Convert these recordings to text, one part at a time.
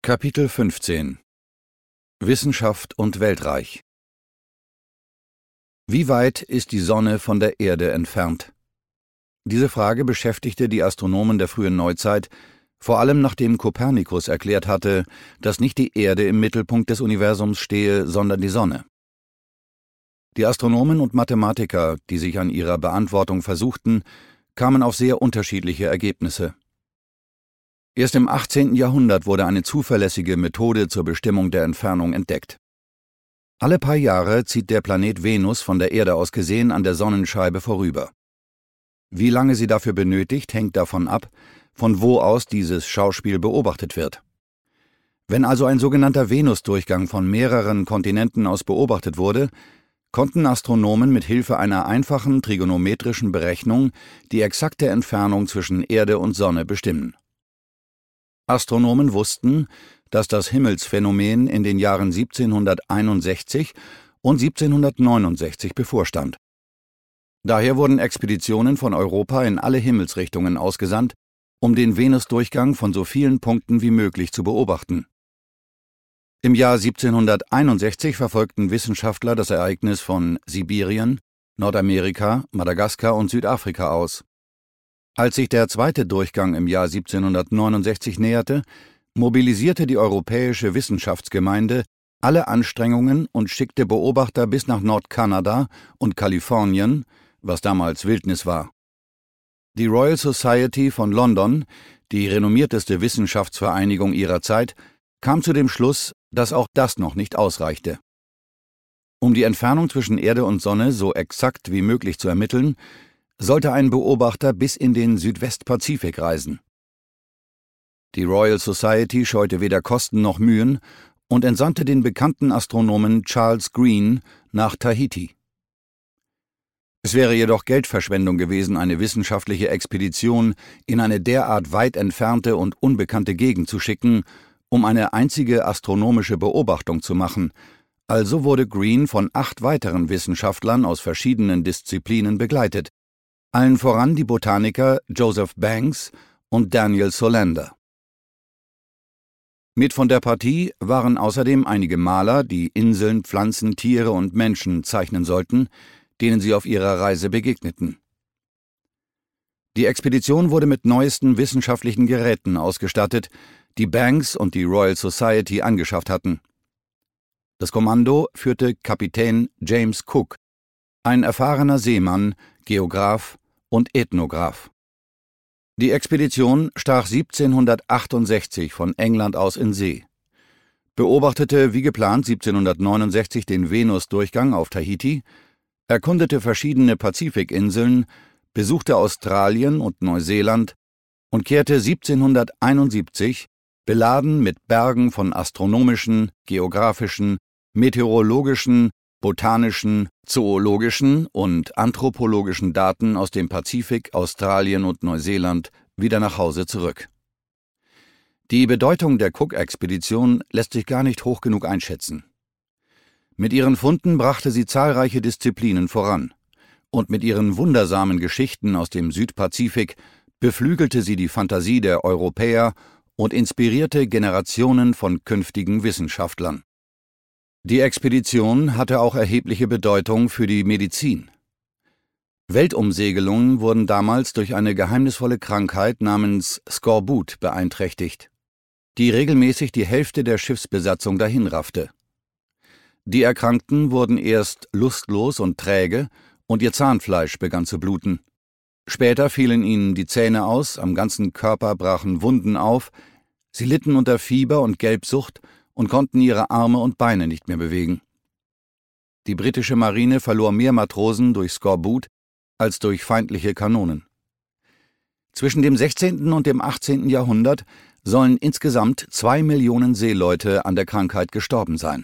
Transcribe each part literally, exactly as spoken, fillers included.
Kapitel fünfzehn Wissenschaft und Weltreich. Wie weit ist die Sonne von der Erde entfernt? Diese Frage beschäftigte die Astronomen der frühen Neuzeit, vor allem nachdem Kopernikus erklärt hatte, dass nicht die Erde im Mittelpunkt des Universums stehe, sondern die Sonne. Die Astronomen und Mathematiker, die sich an ihrer Beantwortung versuchten, kamen auf sehr unterschiedliche Ergebnisse. Erst im achtzehnten Jahrhundert wurde eine zuverlässige Methode zur Bestimmung der Entfernung entdeckt. Alle paar Jahre zieht der Planet Venus von der Erde aus gesehen an der Sonnenscheibe vorüber. Wie lange sie dafür benötigt, hängt davon ab, von wo aus dieses Schauspiel beobachtet wird. Wenn also ein sogenannter Venusdurchgang von mehreren Kontinenten aus beobachtet wurde, konnten Astronomen mit Hilfe einer einfachen trigonometrischen Berechnung die exakte Entfernung zwischen Erde und Sonne bestimmen. Astronomen wussten, dass das Himmelsphänomen in den Jahren siebzehnhunderteinundsechzig und siebzehnhundertneunundsechzig bevorstand. Daher wurden Expeditionen von Europa in alle Himmelsrichtungen ausgesandt, um den Venusdurchgang von so vielen Punkten wie möglich zu beobachten. Im Jahr siebzehnhunderteinundsechzig verfolgten Wissenschaftler das Ereignis von Sibirien, Nordamerika, Madagaskar und Südafrika aus. Als sich der zweite Durchgang im Jahr siebzehnhundertneunundsechzig näherte, mobilisierte die europäische Wissenschaftsgemeinde alle Anstrengungen und schickte Beobachter bis nach Nordkanada und Kalifornien, was damals Wildnis war. Die Royal Society von London, die renommierteste Wissenschaftsvereinigung ihrer Zeit, kam zu dem Schluss, dass auch das noch nicht ausreichte. Um die Entfernung zwischen Erde und Sonne so exakt wie möglich zu ermitteln, sollte ein Beobachter bis in den Südwestpazifik reisen. Die Royal Society scheute weder Kosten noch Mühen und entsandte den bekannten Astronomen Charles Green nach Tahiti. Es wäre jedoch Geldverschwendung gewesen, eine wissenschaftliche Expedition in eine derart weit entfernte und unbekannte Gegend zu schicken, um eine einzige astronomische Beobachtung zu machen, also wurde Green von acht weiteren Wissenschaftlern aus verschiedenen Disziplinen begleitet, allen voran die Botaniker Joseph Banks und Daniel Solander. Mit von der Partie waren außerdem einige Maler, die Inseln, Pflanzen, Tiere und Menschen zeichnen sollten, denen sie auf ihrer Reise begegneten. Die Expedition wurde mit neuesten wissenschaftlichen Geräten ausgestattet, die Banks und die Royal Society angeschafft hatten. Das Kommando führte Kapitän James Cook, ein erfahrener Seemann, Geograph und Ethnograph. Die Expedition stach siebzehnhundertachtundsechzig von England aus in See, beobachtete wie geplant siebzehnhundertneunundsechzig den Venusdurchgang auf Tahiti, erkundete verschiedene Pazifikinseln, besuchte Australien und Neuseeland und kehrte siebzehnhunderteinundsiebzig beladen mit Bergen von astronomischen, geographischen, meteorologischen, botanischen, zoologischen und anthropologischen Daten aus dem Pazifik, Australien und Neuseeland wieder nach Hause zurück. Die Bedeutung der Cook-Expedition lässt sich gar nicht hoch genug einschätzen. Mit ihren Funden brachte sie zahlreiche Disziplinen voran, und mit ihren wundersamen Geschichten aus dem Südpazifik beflügelte sie die Fantasie der Europäer und inspirierte Generationen von künftigen Wissenschaftlern. Die Expedition hatte auch erhebliche Bedeutung für die Medizin. Weltumsegelungen wurden damals durch eine geheimnisvolle Krankheit namens Skorbut beeinträchtigt, die regelmäßig die Hälfte der Schiffsbesatzung dahinraffte. Die Erkrankten wurden erst lustlos und träge und ihr Zahnfleisch begann zu bluten. Später fielen ihnen die Zähne aus, am ganzen Körper brachen Wunden auf, sie litten unter Fieber und Gelbsucht und konnten ihre Arme und Beine nicht mehr bewegen. Die britische Marine verlor mehr Matrosen durch Skorbut als durch feindliche Kanonen. Zwischen dem sechzehnten und dem achtzehnten Jahrhundert sollen insgesamt zwei Millionen Seeleute an der Krankheit gestorben sein.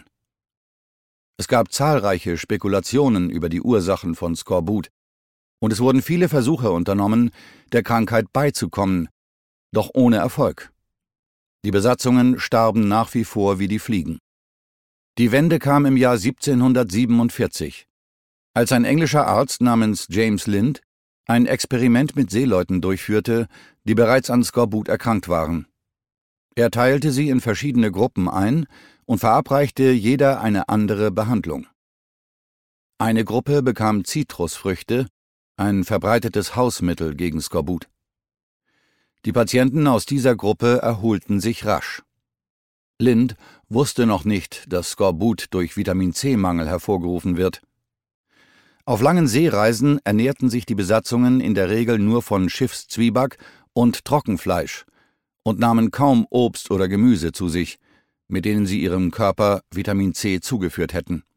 Es gab zahlreiche Spekulationen über die Ursachen von Skorbut, und es wurden viele Versuche unternommen, der Krankheit beizukommen, doch ohne Erfolg. Die Besatzungen starben nach wie vor wie die Fliegen. Die Wende kam im Jahr siebzehnhundertsiebenundvierzig, als ein englischer Arzt namens James Lind ein Experiment mit Seeleuten durchführte, die bereits an Skorbut erkrankt waren. Er teilte sie in verschiedene Gruppen ein und verabreichte jeder eine andere Behandlung. Eine Gruppe bekam Zitrusfrüchte, ein verbreitetes Hausmittel gegen Skorbut. Die Patienten aus dieser Gruppe erholten sich rasch. Lind wusste noch nicht, dass Skorbut durch Vitamin-C-Mangel hervorgerufen wird. Auf langen Seereisen ernährten sich die Besatzungen in der Regel nur von Schiffszwieback und Trockenfleisch und nahmen kaum Obst oder Gemüse zu sich, mit denen sie ihrem Körper Vitamin C zugeführt hätten.